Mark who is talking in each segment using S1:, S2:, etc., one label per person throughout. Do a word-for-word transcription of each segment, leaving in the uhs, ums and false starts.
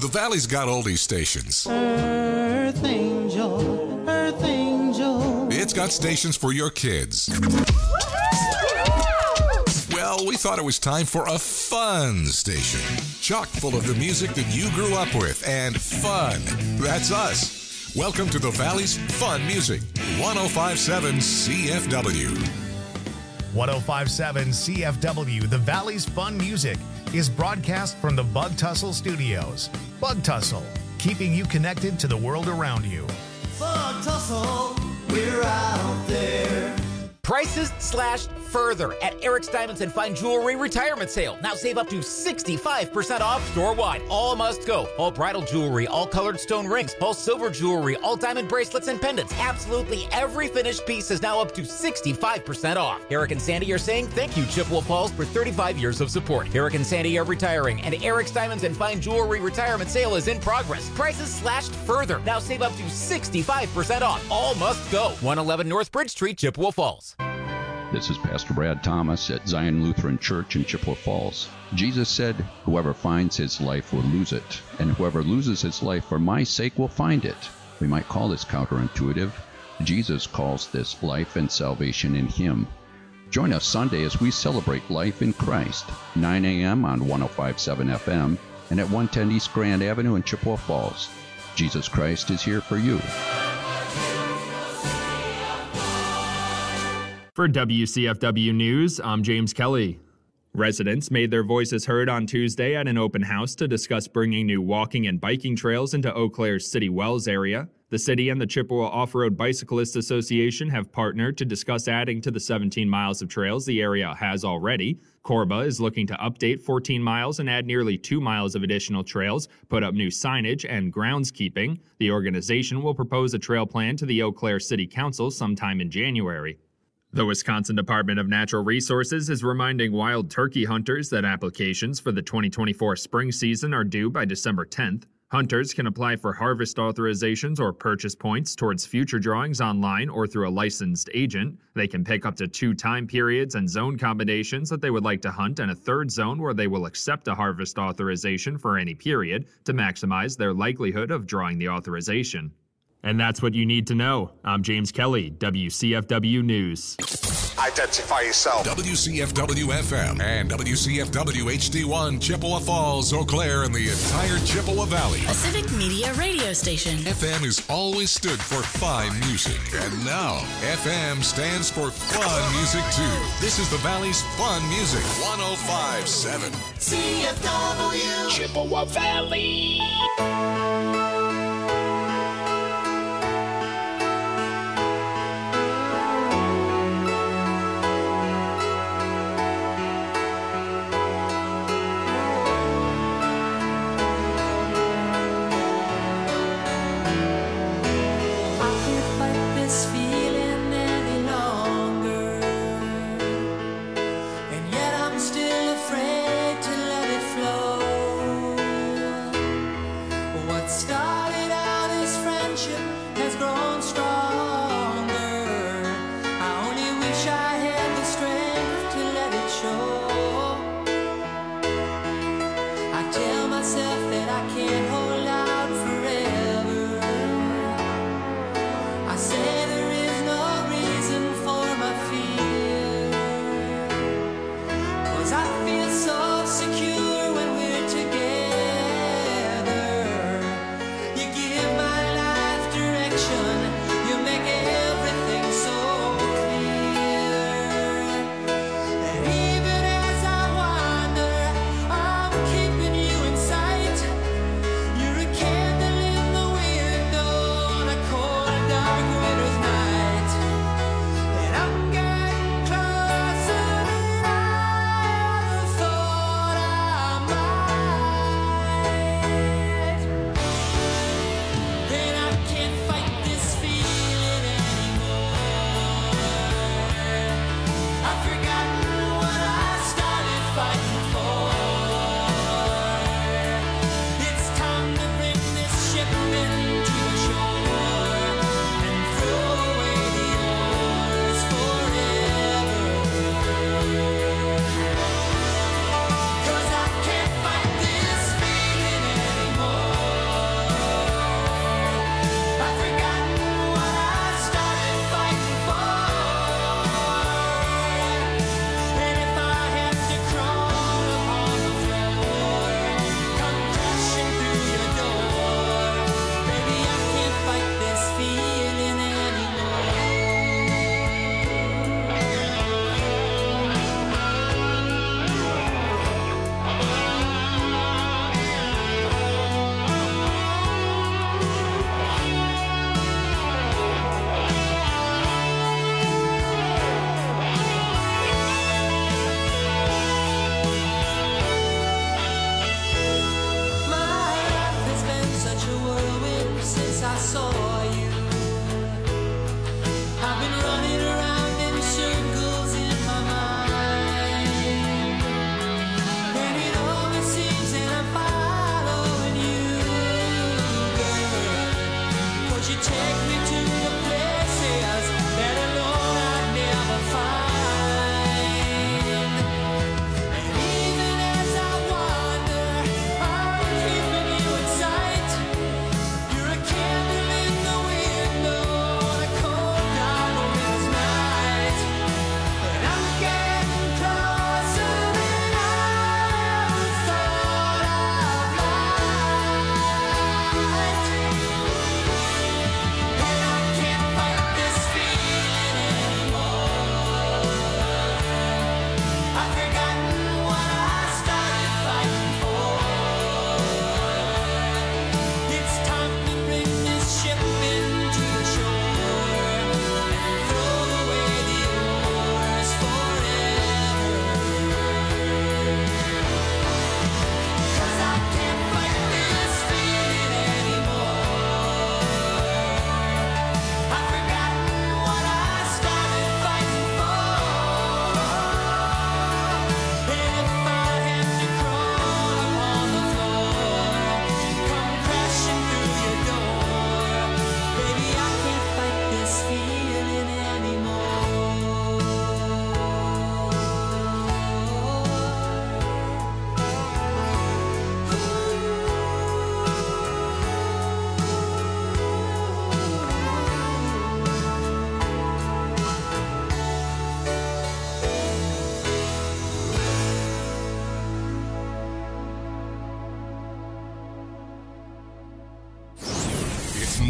S1: The Valley's got oldies stations.
S2: Earth Angel, Earth Angel.
S1: It's got stations for your kids. Well, we thought it was time for a fun station. Chock full of the music that you grew up with, and fun. That's us. Welcome to the Valley's Fun Music, one oh five point seven C F W.
S3: one oh five point seven C F W, the Valley's Fun Music, is broadcast from the Bug Tussle Studios. Bug Tussle, keeping you connected to the world around you.
S2: Bug Tussle, we're out there.
S4: Prices slashed further at Eric's Diamonds and Fine Jewelry Retirement Sale. Now save up to sixty-five percent off store-wide. All must go. All bridal jewelry, all colored stone rings, all silver jewelry, all diamond bracelets and pendants. Absolutely every finished piece is now up to sixty-five percent off. Eric and Sandy are saying thank you, Chippewa Falls, for thirty-five years of support. Eric and Sandy are retiring, and Eric's Diamonds and Fine Jewelry Retirement Sale is in progress. Prices slashed further. Now save up to sixty-five percent off. All must go. one eleven North Bridge Street, Chippewa Falls.
S5: This is Pastor Brad Thomas at Zion Lutheran Church in Chippewa Falls. Jesus said, "Whoever finds his life will lose it, and whoever loses his life for my sake will find it." We might call this counterintuitive. Jesus calls this life and salvation in him. Join us Sunday as we celebrate life in Christ, nine a.m. on one oh five point seven F M and at one ten East Grand Avenue in Chippewa Falls. Jesus Christ is here for you.
S6: For W C F W News, I'm James Kelly. Residents made their voices heard on Tuesday at an open house to discuss bringing new walking and biking trails into Eau Claire's City Wells area. The city and the Chippewa Off-Road Bicyclists Association have partnered to discuss adding to the seventeen miles of trails the area has already. Corba is looking to update fourteen miles and add nearly two miles of additional trails, put up new signage and groundskeeping. The organization will propose a trail plan to the Eau Claire City Council sometime in January. The Wisconsin Department of Natural Resources is reminding wild turkey hunters that applications for the twenty twenty-four spring season are due by December tenth. Hunters can apply for harvest authorizations or purchase points towards future drawings online or through a licensed agent. They can pick up to two time periods and zone combinations that they would like to hunt, and a third zone where they will accept a harvest authorization for any period to maximize their likelihood of drawing the authorization. And that's what you need to know. I'm James Kelly, W C F W News.
S7: Identify yourself.
S1: W C F W F M and W C F W H D one, Chippewa Falls, Eau Claire, and the entire Chippewa Valley.
S8: A civic media radio station.
S1: F M has always stood for fine music, and now F M stands for fun music too. This is the Valley's Fun Music, one oh five point seven
S2: C F W.
S7: Chippewa Valley.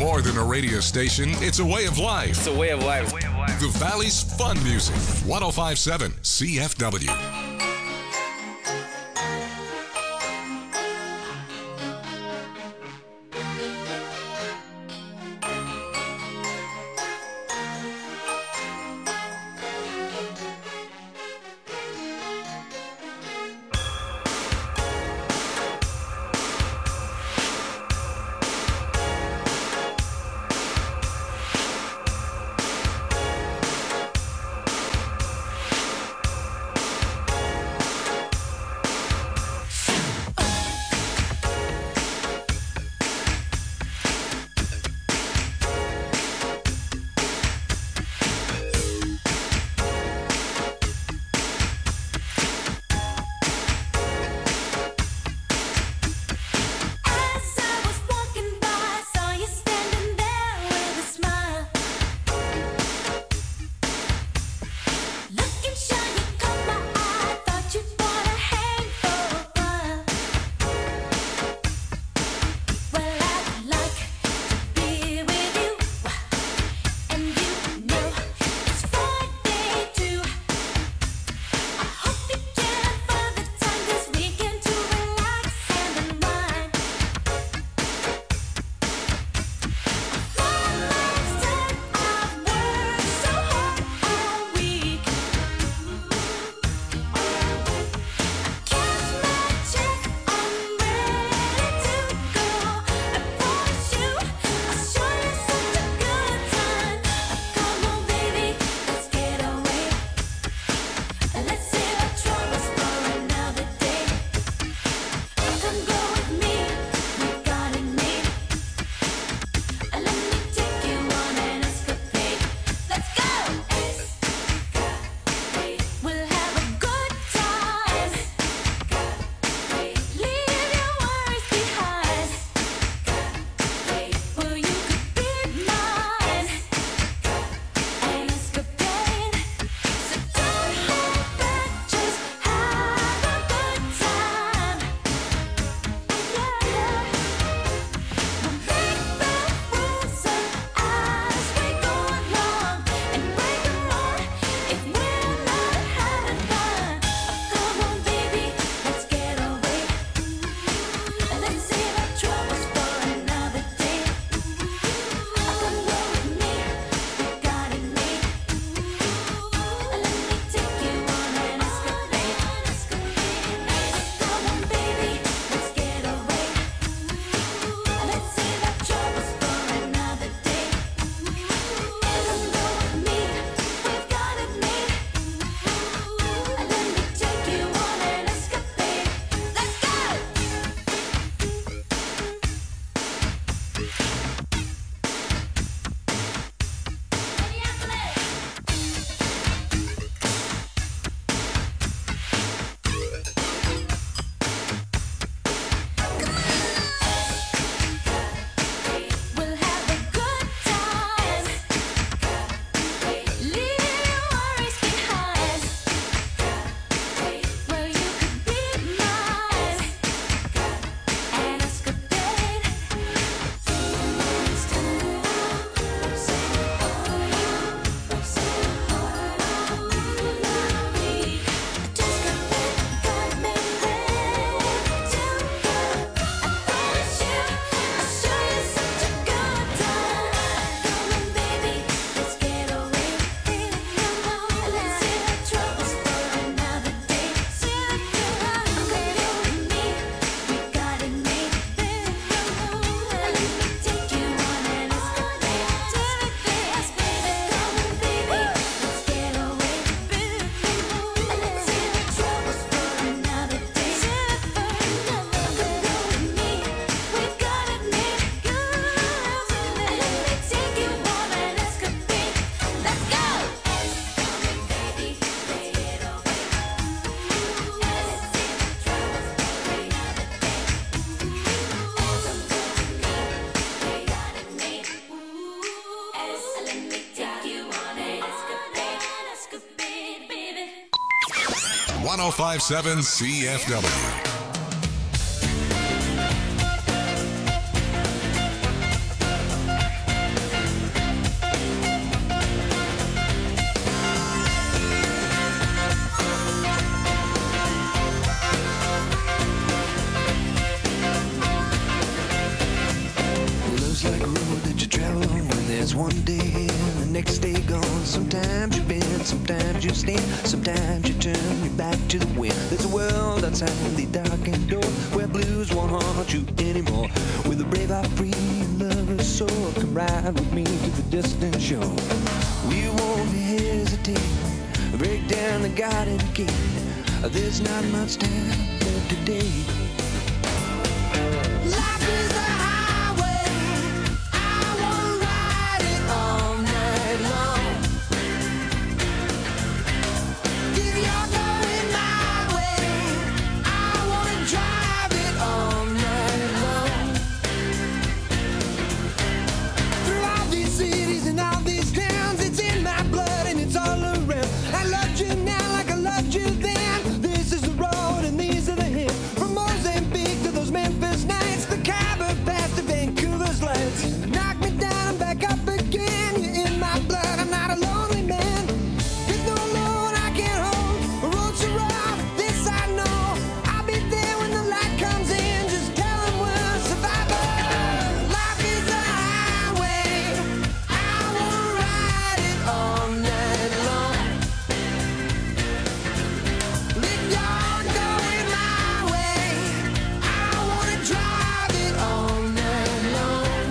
S1: more than a radio station, it's a way of life.
S9: It's a way of life.
S1: The Valley's Fun Music. one oh five point seven C F W. one oh five point seven C F W.
S9: Sometimes you bend, sometimes you stand, sometimes you turn your back to the wind. There's a world outside the darkened door where blues won't haunt you anymore. With a brave heart, free lover's soul, come ride with me to the distant shore. We won't hesitate, break down the garden gate. There's not much time left today. Life is a highway, I wanna ride it all night long. If you're going my way, I wanna drive it all night long. Through all these cities and all these towns, it's in my blood and it's all around. I loved you now like I loved you then. This is the road and these are the hills. From Mozambique to those Memphis nights, the Khyber Pass to Vancouver's lights. Knock me down and back up again. You're in my blood, I'm not a lonely man. There's no load I can't hold. Roads are rough, this I know. I'll be there when the light comes in. Just tell them we're survivors. Life is a highway, I wanna ride it all night long. If you're going my way, I wanna drive it all night long.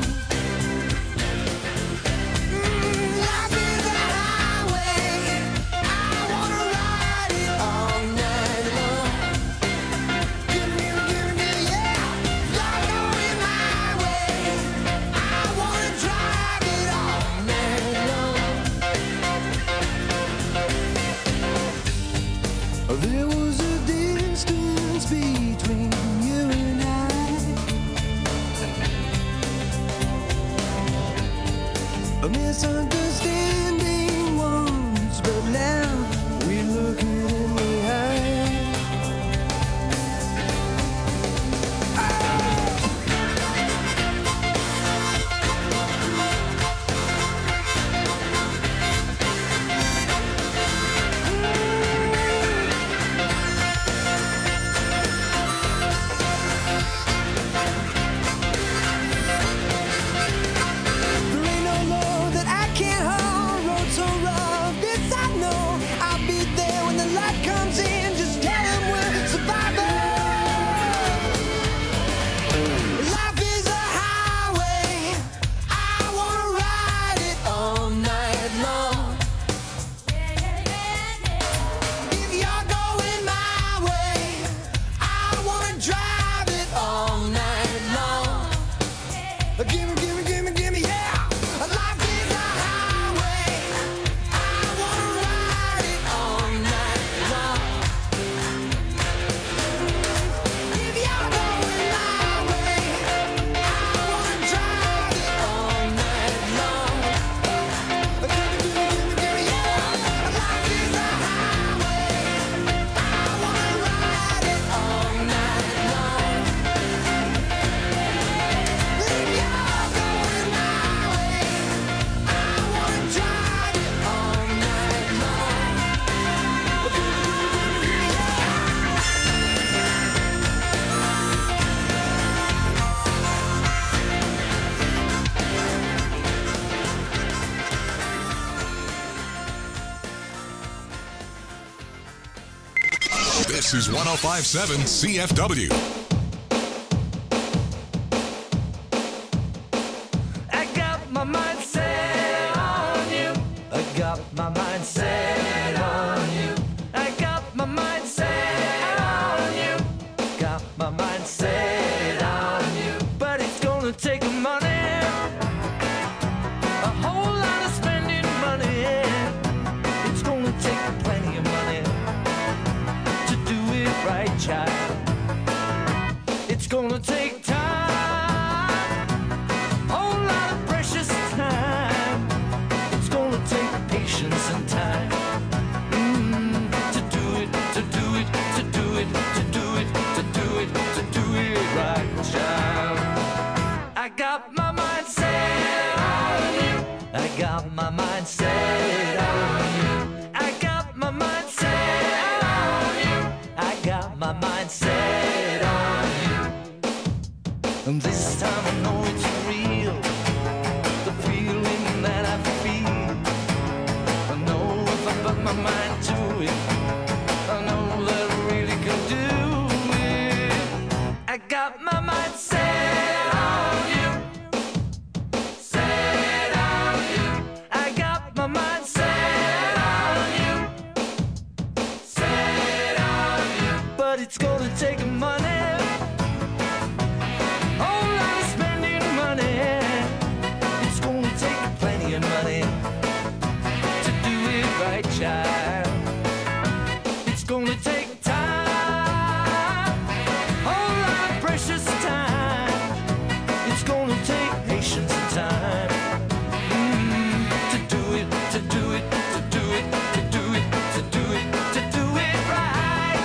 S9: Mm, life is a highway, I wanna ride it all night long. Give me, give me, yeah. You're going my way, I wanna drive it all night long. There was a distance between you and I, a misunderstanding once, but now we look it in the eye. There ain't no load that I can't hold. Roads so rough, this I know. I'll be there when the light comes in. Just tell them we're survivors. Life is a highway, I wanna ride it all night long. If you're going my way, I wanna drive it all night long. Gimme, gimme, gimme, gimme, yeah. Life is a highway, I wanna ride it all night long. If you're going my way, I wanna drive it all night long. Gimme, gimme, gimme, gimme, yeah. Life is a highway, I wanna ride it all night long. If you're going my way, I wanna drive it all night long.
S1: This is one oh five point seven C F W.
S9: I got my mind set on you. I got my mind set on you. I got my mind set on you. Got my mind set on you. But it's gonna take money, a whole lot of spending money. It's gonna take plenty of money to do it right, child. It's gonna take time, whole lot of precious time. It's gonna take patience and time mm, to do it, to do it, to do it, to do it, to do it, to do it right, child. I got my mind set on you. I got my mind set on you. I got my mind set on you. I got my mind set on you. And this time I know it's real. The feeling that I feel, I know it's gonna take money. Whole lot of spending money. It's gonna take plenty of money to do it right, child. It's gonna take time, whole lot of precious time. It's gonna take patience and time. To do it, to do it, to do it, to do it, to do it, to do it right.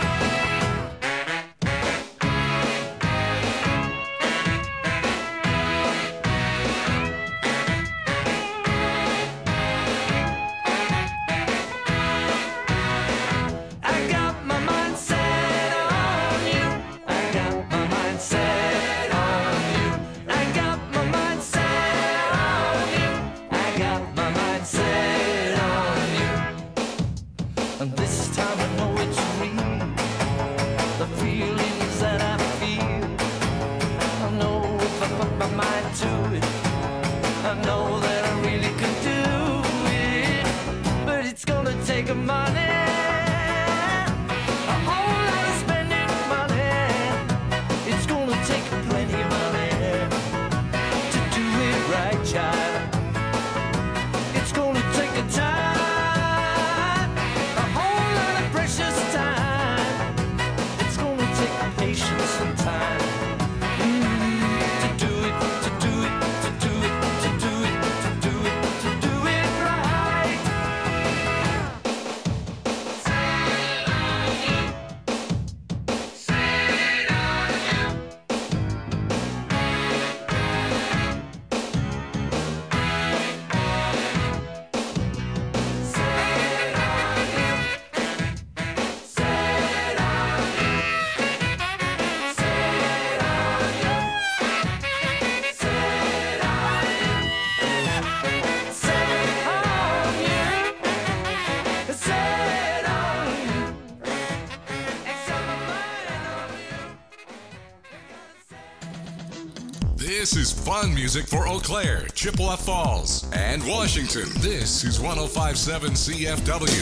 S9: I got my mind set on you. I got my mind set on you. I got my mind set on you. I got my mind set on you. And this time I know it's real. The feelings that I feel. I know if I put my mind to it, I know that I really could do it. But it's gonna take money. A whole lot of spending money. It's gonna take plenty of money to do it right, child. It's gonna take a time, a whole lot of precious time. It's gonna take patience and time. Mm, to do it, to do it, to do it, to do it, to do it, to do it right.
S1: This is fun music for Eau Claire, Chippewa Falls, and Washington. This is one oh five point seven C F W.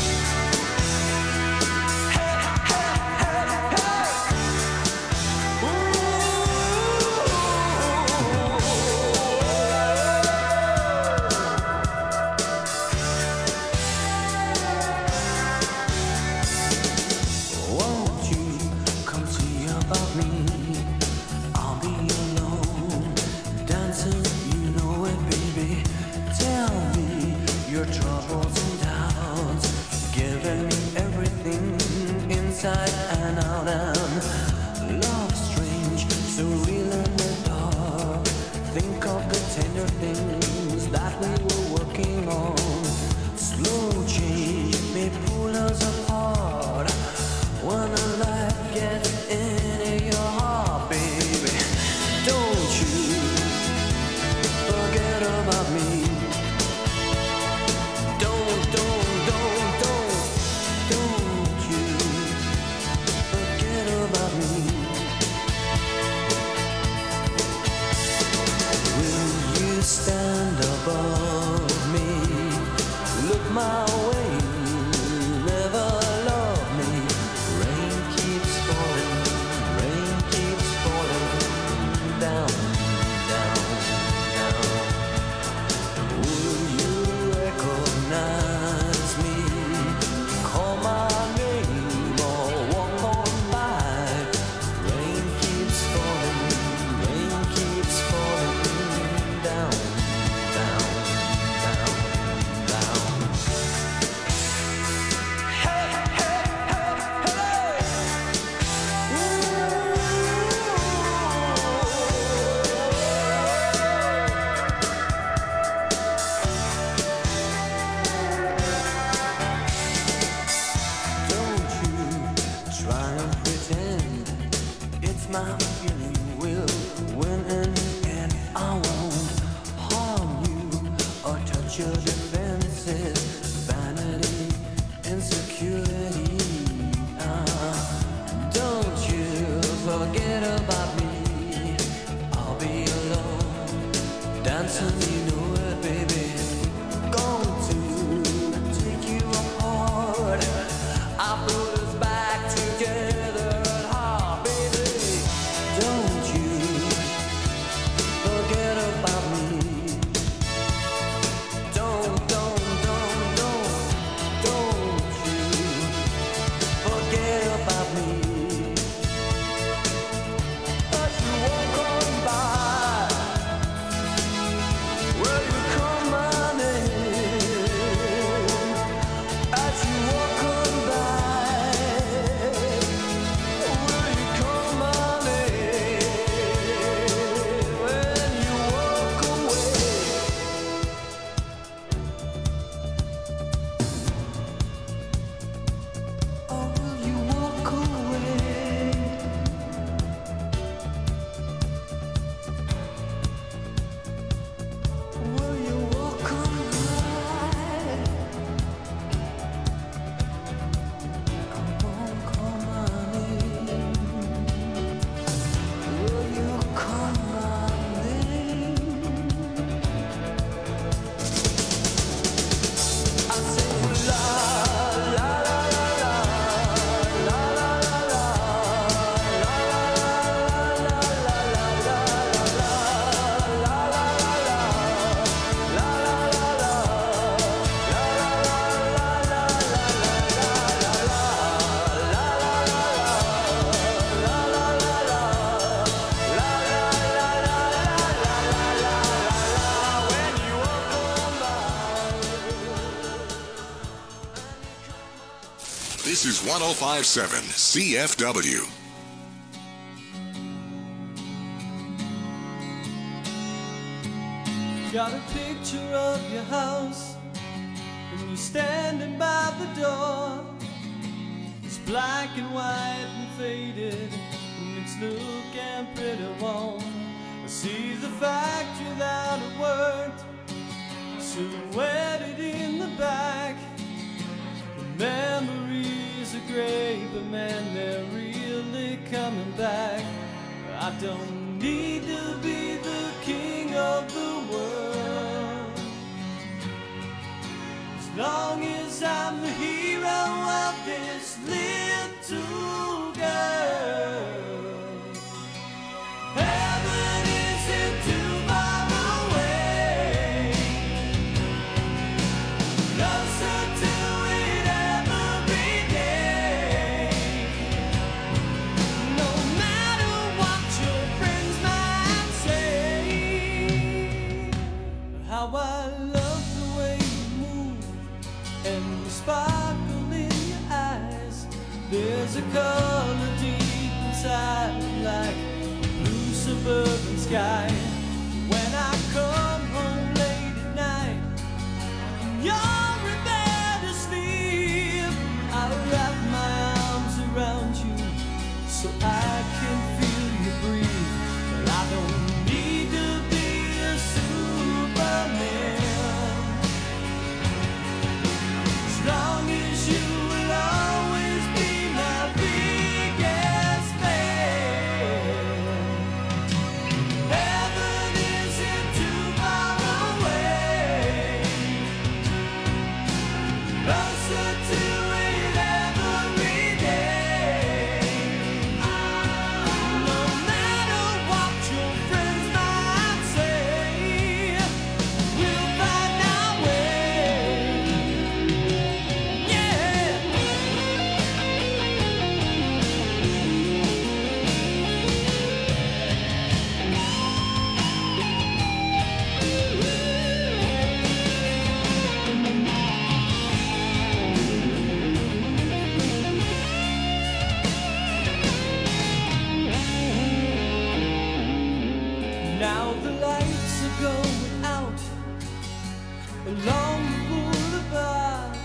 S2: Won't you come see about me? I'll be alone, dancing, you know it, baby. Tell me your troubles and doubts, giving me everything inside and out. And love strange, so real in the dark. Think of the tender things that we were working on. Slow change may pull us apart. When the light gets into your heart, baby, don't you forget about me. Don't, don't, don't, don't, don't you forget about me. Will you stand above me? Look my way, never love me. Rain keeps falling, rain keeps falling down, down, down. Will you recognize me? Call my name or walk on by. Rain keeps falling, rain keeps falling down, down, down, down. Don't you try and pretend it's my feeling will win in the end. I won't harm you or touch your defenses, vanity, insecurity. Ah, don't you forget about me. I'll be alone, dancing, you know it, baby. Going to take you apart. I put us back together.
S1: one oh five point seven C F W.
S10: Got a picture of your house, and you're standing by the door. It's black and white and faded, and it's looking pretty warm. I see the factory that it worked, silhouetted in the back. The memories are great, but man, they're really coming back. I don't need to be the king of the world, as long as I'm the hero of this little girl. Heaven isn't too far away, closer to it every day. No matter what your friends might say, how I love the way you move and the sparkle in your eyes. There's a color deep inside, like a blue suburban sky. When I come home late at night and you're in bed asleep, I wrap my arms around you so I can feel you breathe. But I don't need to be a Superman, as long as you will always be my biggest fan. Heaven isn't too far away, closer to it every day. No matter what your friends might say, we'll find our way. Yeah. Now the lights are going out along the boulevard.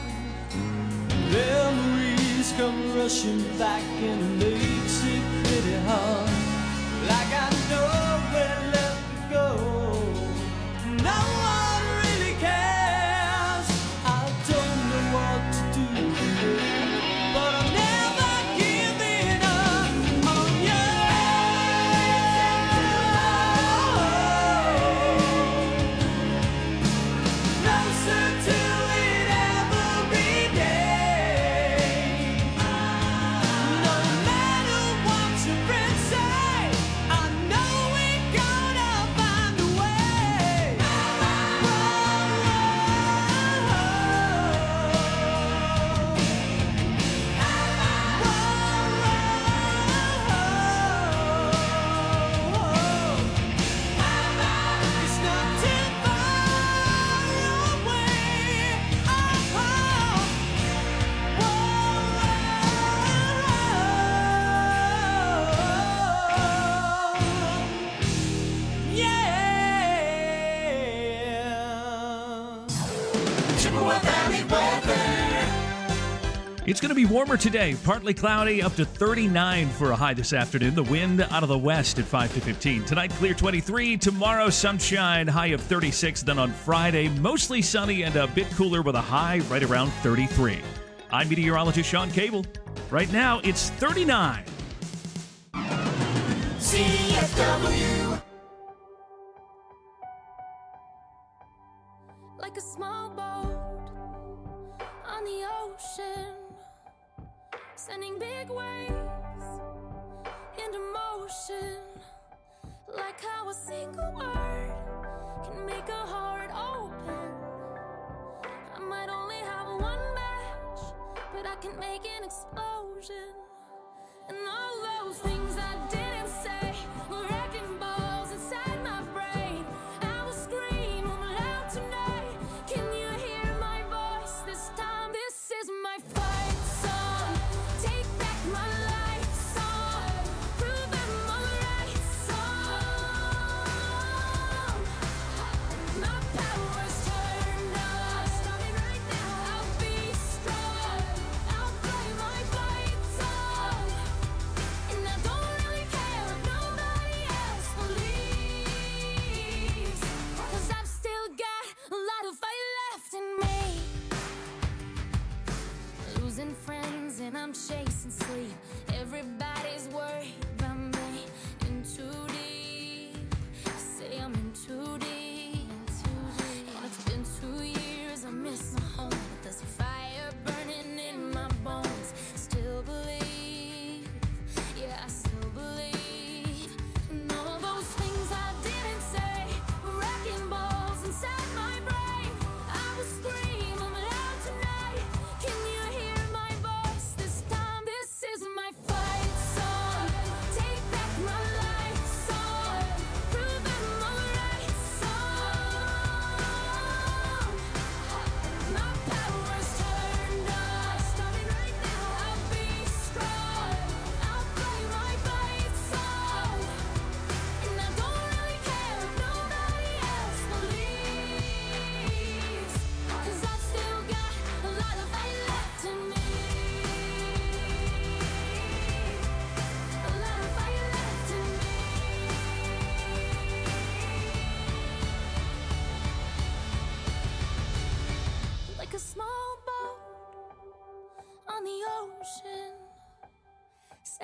S10: Memories come rushing back and it makes it pretty hard. Like I know where left to go. No one really cares. I don't know what to do, but I'm never giving up on you. Closer to it every day. No matter what your friends say, I know we're gonna find a way. It's not too far away.
S11: It's going to be warmer today. Partly cloudy, up to thirty-nine for a high this afternoon. The wind out of the west at five to fifteen. Tonight, clear twenty-three. Tomorrow, sunshine, high of thirty-six. Then on Friday, mostly sunny and a bit cooler with a high right around thirty-three. I'm meteorologist Sean Cable. Right now, it's thirty-nine.
S2: C F W.
S12: Like a small boat on the ocean, sending big waves into motion. Like how a single word can make a heart open. I might only have one match, but I can make an explosion. And all those things I didn't say were wrecking balls inside my brain. I will scream loud tonight. Can you hear my voice this time? This is my fight song.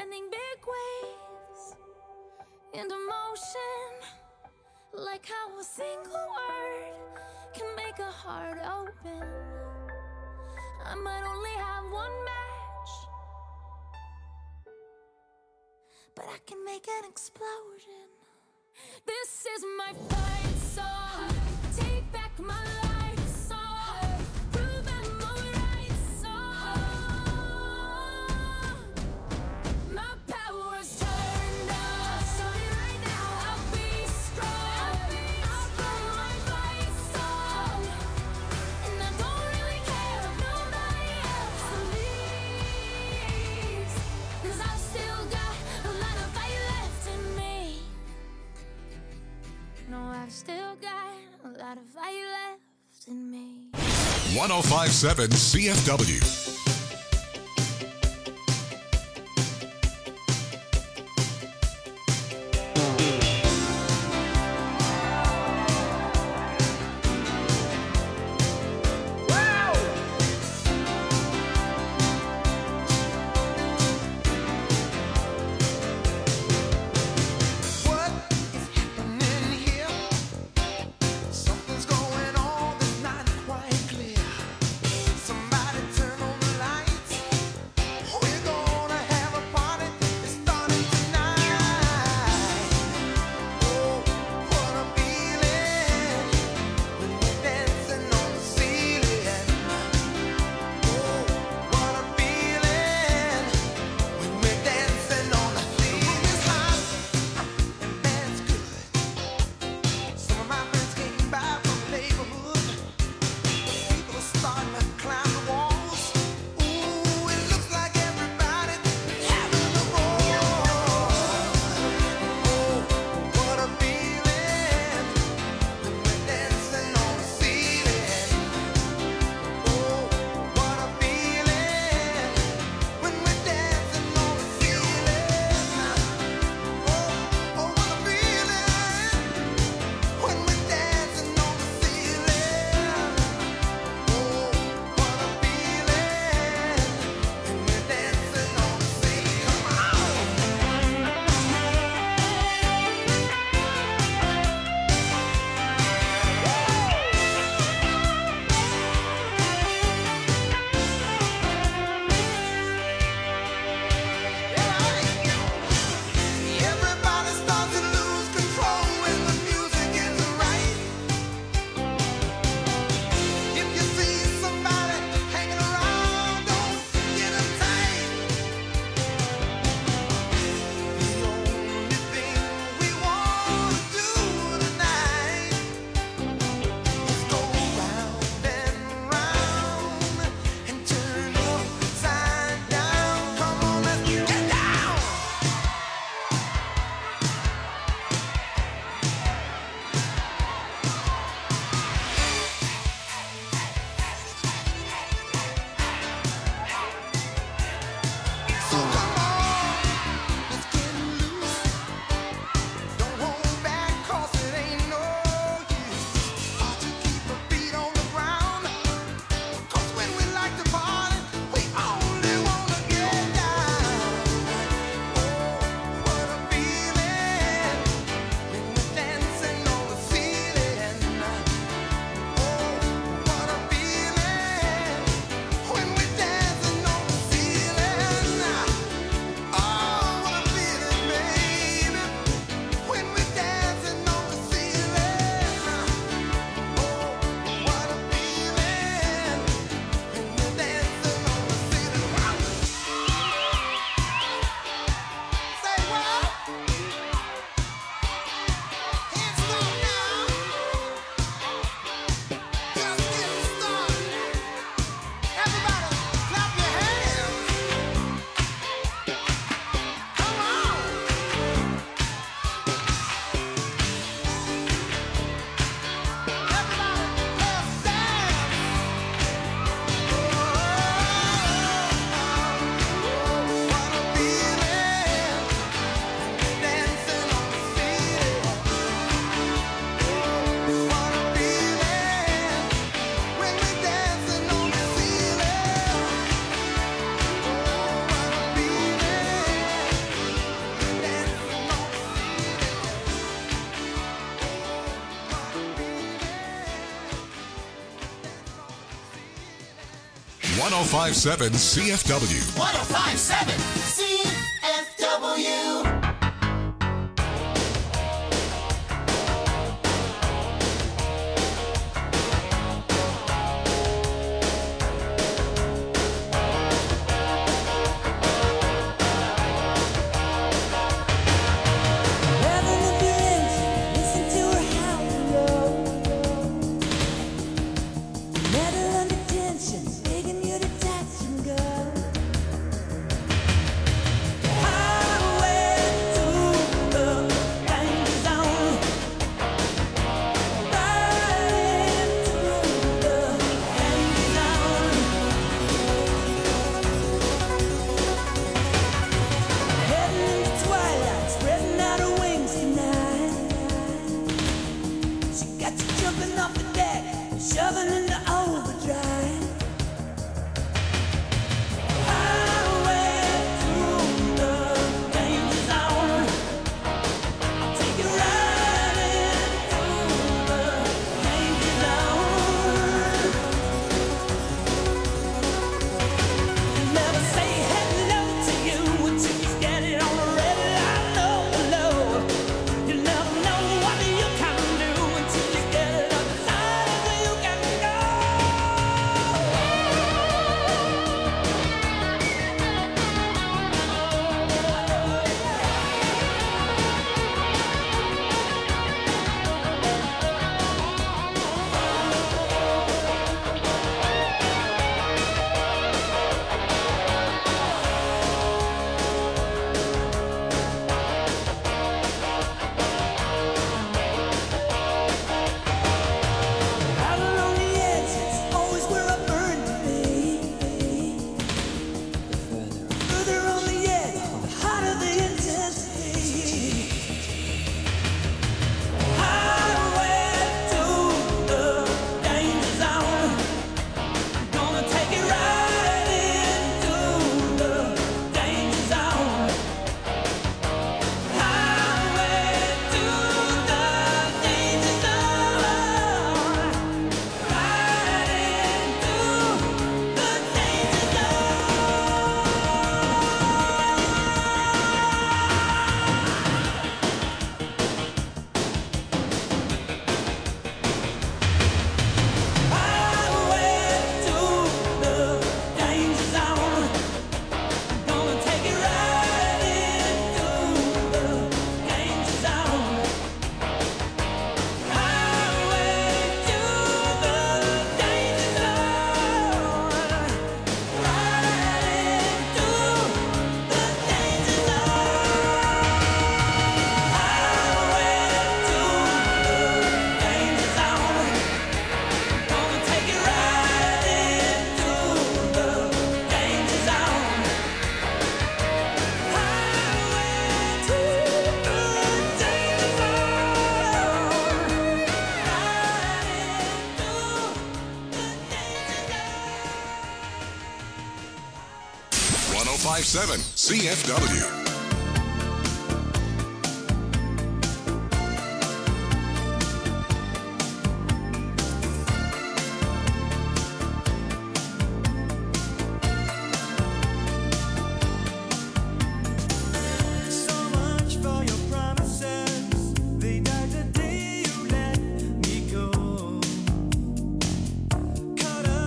S12: sending big waves into motion, like how a single word can make a heart open. I might only have one match, but I can make an explosion. This is my fight song. Take back my life song. Prove I'm alright song. My power's turned on. So right now I'll be strong. I'll play my fight song. And I don't really care if nobody else leaves. 'Cause I've still got a lot of fight left in me. No, I've still got a lot of fight left in me.
S1: one oh five point seven C F W.
S2: Something's going on that's not quite clear. Somebody turn on
S1: one oh five point seven C F W.
S13: one oh five point seven C F W.
S1: one oh five point seven C F W.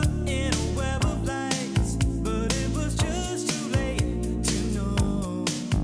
S14: But it was just too late to know.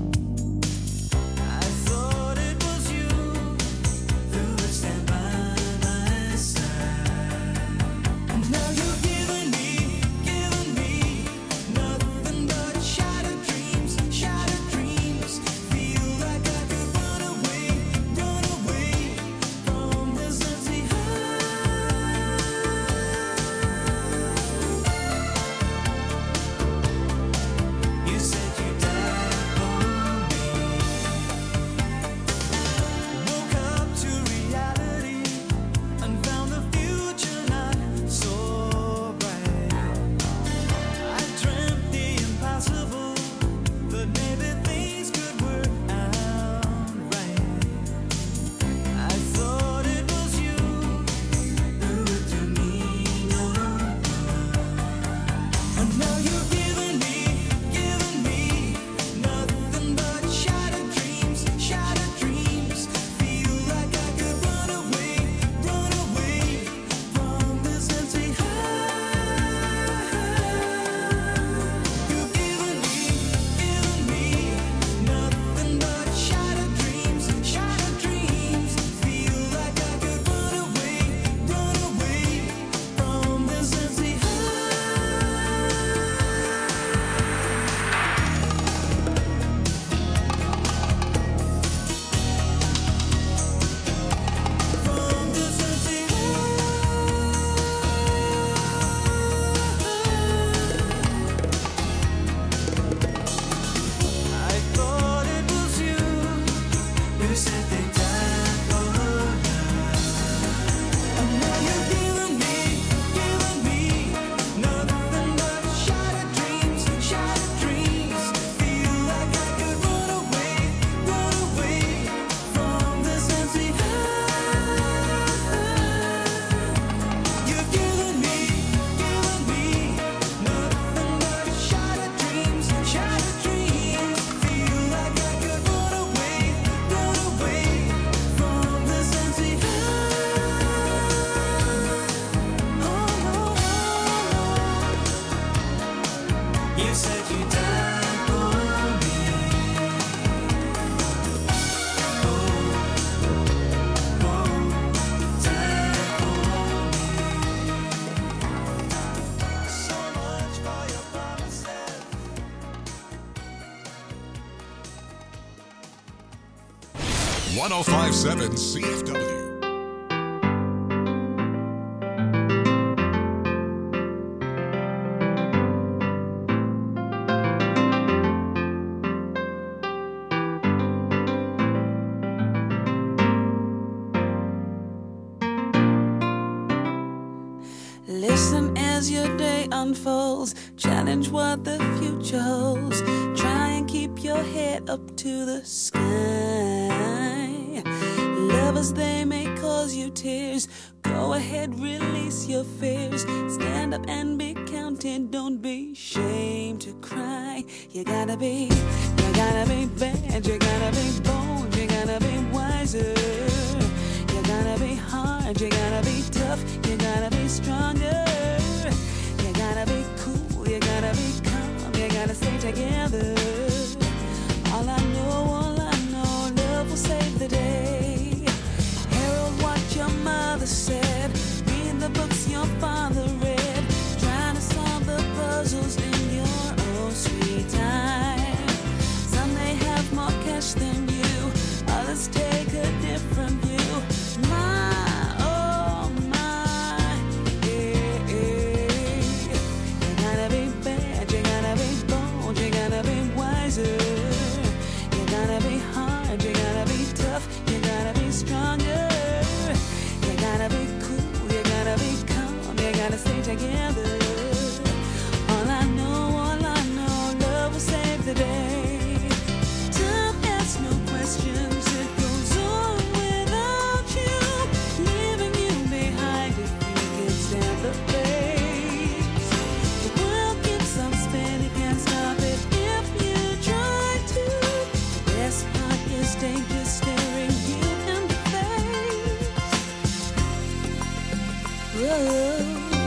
S1: one oh five point seven C F W.
S10: Listen as your day unfolds, challenge what the future holds. Try and keep your head up to the sky. Lovers, they may cause you tears. Go ahead, release your fears. Stand up and be counted, don't be ashamed to cry. You gotta be, you gotta be bad, you gotta be bold, you gotta be wiser. You gotta be hard, you gotta be tough, you gotta be stronger. You gotta be cool, you gotta be calm, you gotta stay together. All I know, all I know, love will save the day. Herald what your mother said, read the books your father read, trying to solve the puzzles in your own sweet time. Some may have more cash than you, others take a different view. My, oh my, yeah, yeah. You gotta be bad, you gotta be bold, you gotta be wiser. You gotta be hard, you gotta be tough, you gotta be stronger. You gotta be cool, you gotta be calm, you gotta stay together. All I know, all I know, love will save the day. Time asks no questions, it goes on without you, leaving you behind if you can stand the pace. The world keeps on spinning, can't stop it if you try to. The best part is danger staring you in the face. Whoa.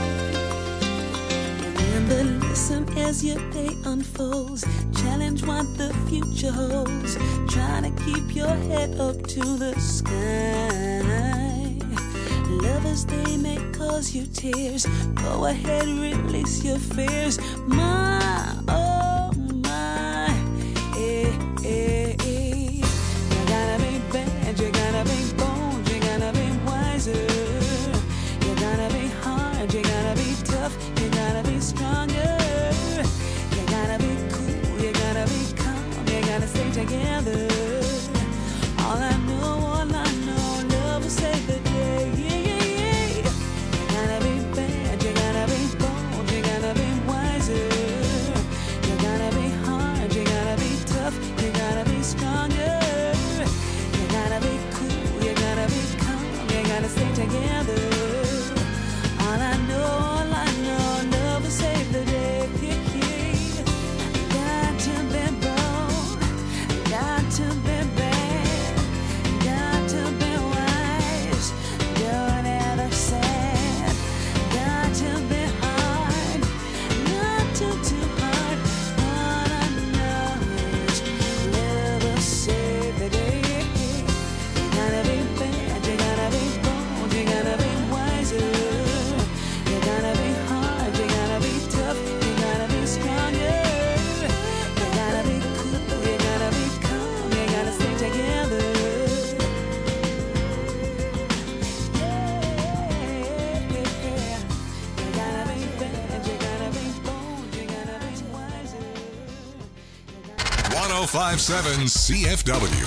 S10: Remember, listen as your day unfolds. Challenge what the future holds. Try to keep your head up to the sky. Lovers, they may cause you tears. Go ahead, release your fears. My, oh my, eh, eh, eh. You gotta be bad, you gotta be bold, you gotta be wiser. You gotta be hard, you gotta be tough, you gotta be stronger. You gotta be cool, you gotta be calm, you gotta stay together. All I know, all I know, love will save the day. Yeah, yeah, yeah. You gotta be bad, you gotta be bold, you gotta be wiser. You gotta be hard, you gotta be tough, you gotta be stronger. You gotta be cool, you gotta be calm, you gotta stay together. All I know, all I know, love will save the day. Got to be bold, got to be bad, got to be wise, don't ever sad. Got to be hard, not too too hard. All I know is love will save the day. You gotta be bad, you gotta be bold, you gotta be wiser. You gotta be hard, you gotta be tough, you gotta be stronger. You gotta be cool, you gotta be calm, you gotta stay together. You gotta be bad, you gotta be bold, you gotta be wiser.
S1: one oh five point seven C F W.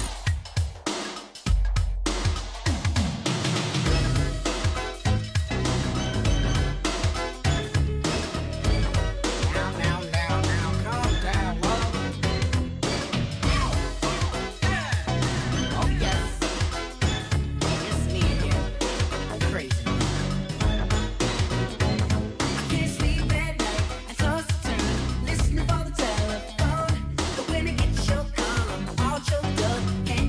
S12: Listening for the telephone, but when I get your call, I'm all choked up. Can't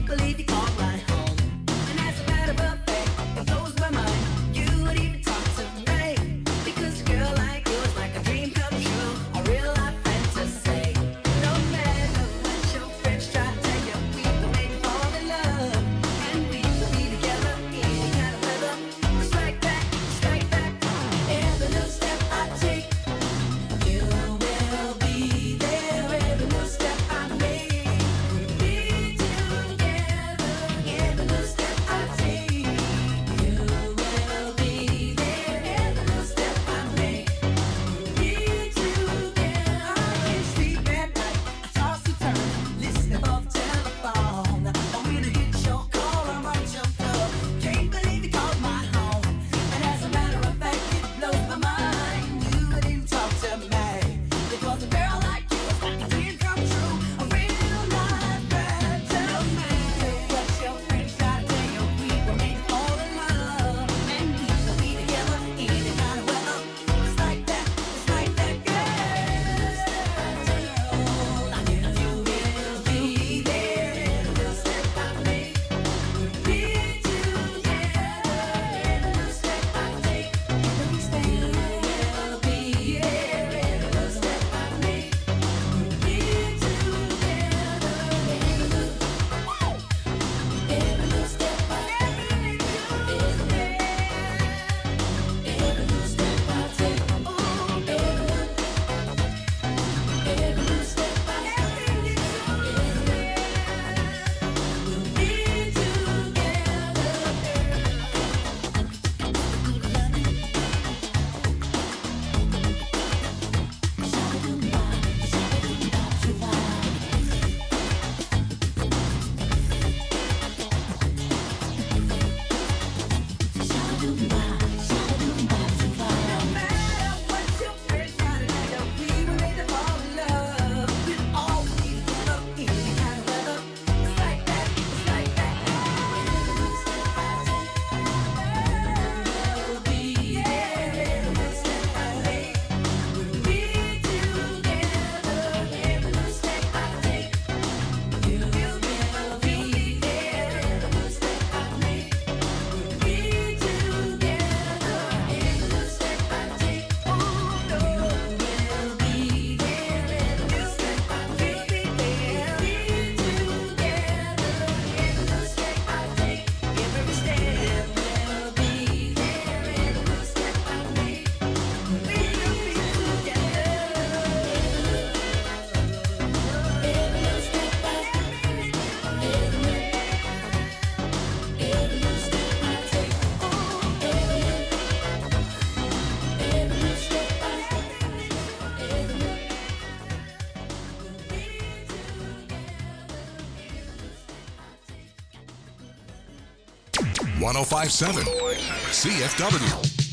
S1: one oh five point seven C F W.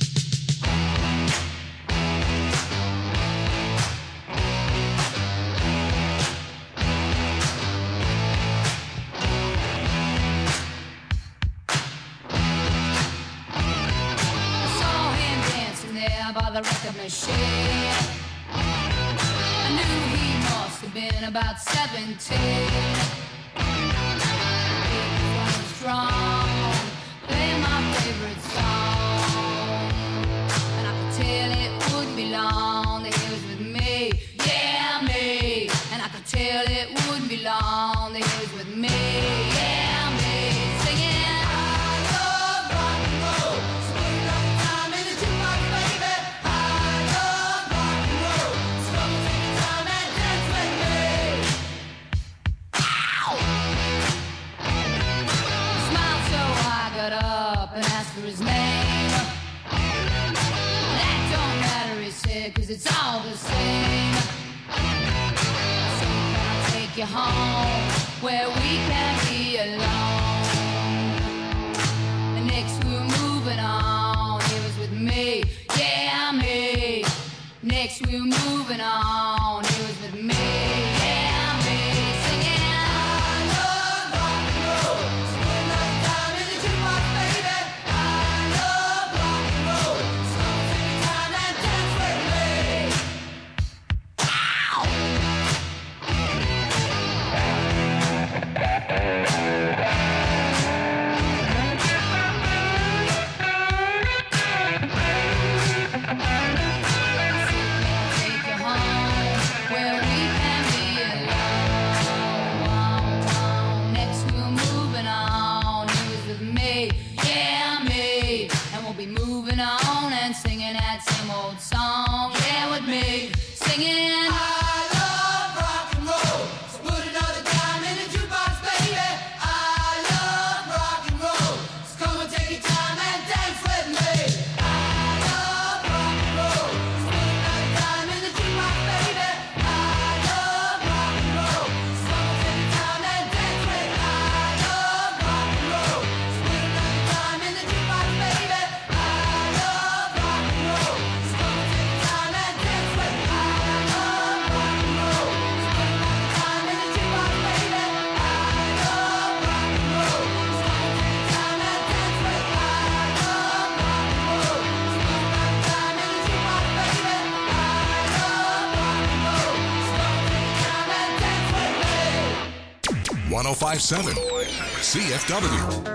S14: By the record machine, I knew he must have been about seventeen. He was strong, playing my favorite song, and I could tell it wouldn't be long that he was with me, yeah me. And I could tell it wouldn't be long that he was with me, yeah me, singing. His name. That don't matter, he said, cause it's all the same. So can I take you home where we can be alone? And next we were moving on, he was with me, yeah me. Next we were moving on, he was with me, yeah me. Singing. Song, yeah, with me, singing. I love rock and roll, so put another dime in the jukebox, baby. I love rock and roll, so come and take your time and dance with me. I love rock and roll, so put another dime in the jukebox, baby. I love rock and roll, so come and take your time and dance with me. I love rock and roll, so put another dime in the jukebox, baby. I love rock and roll.
S1: one oh five point seven C F W.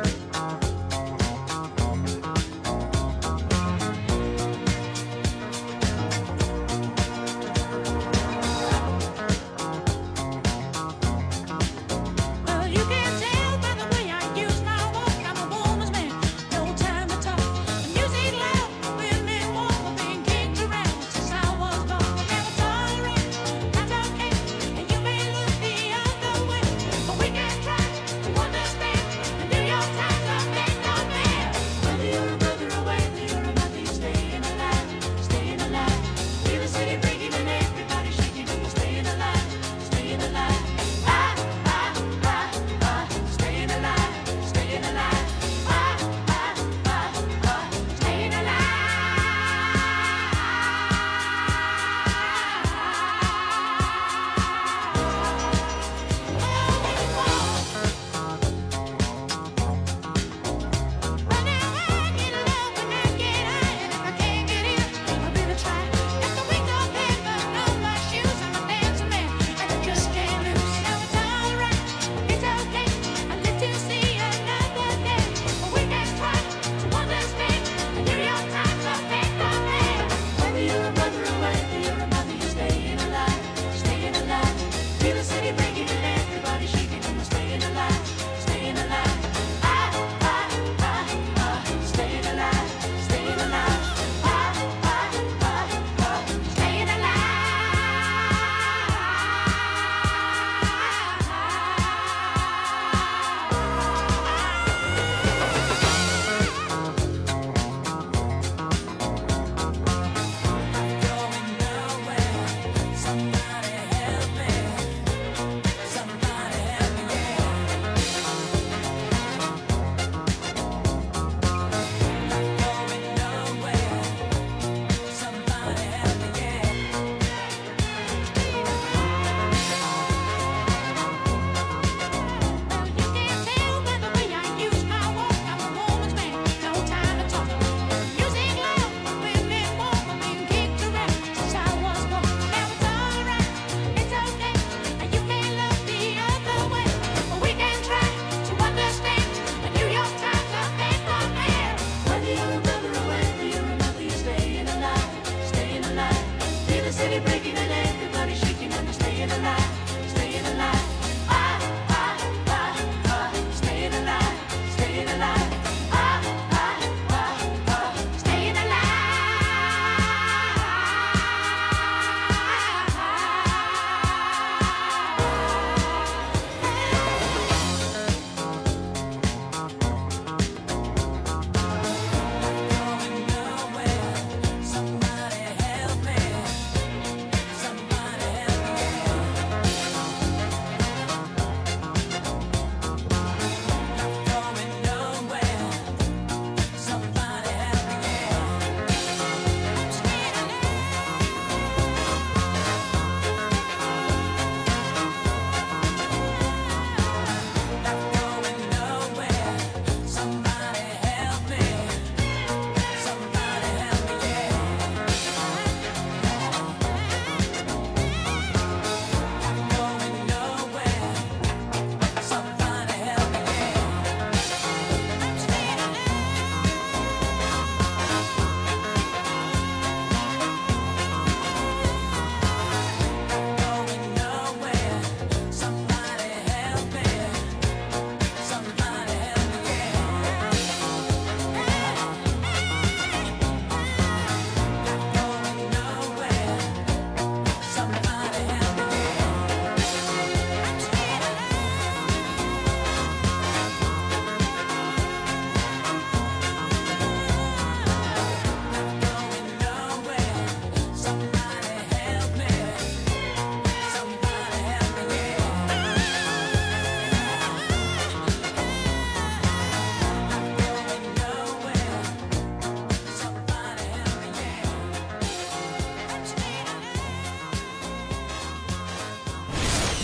S14: We can try to understand and do your time.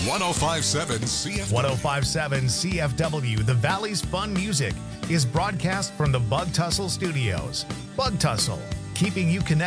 S1: one oh five point seven C F W.
S3: one oh five point seven C F W, the Valley's Fun Music, is broadcast from the Bug Tussle Studios. Bug Tussle, keeping you connected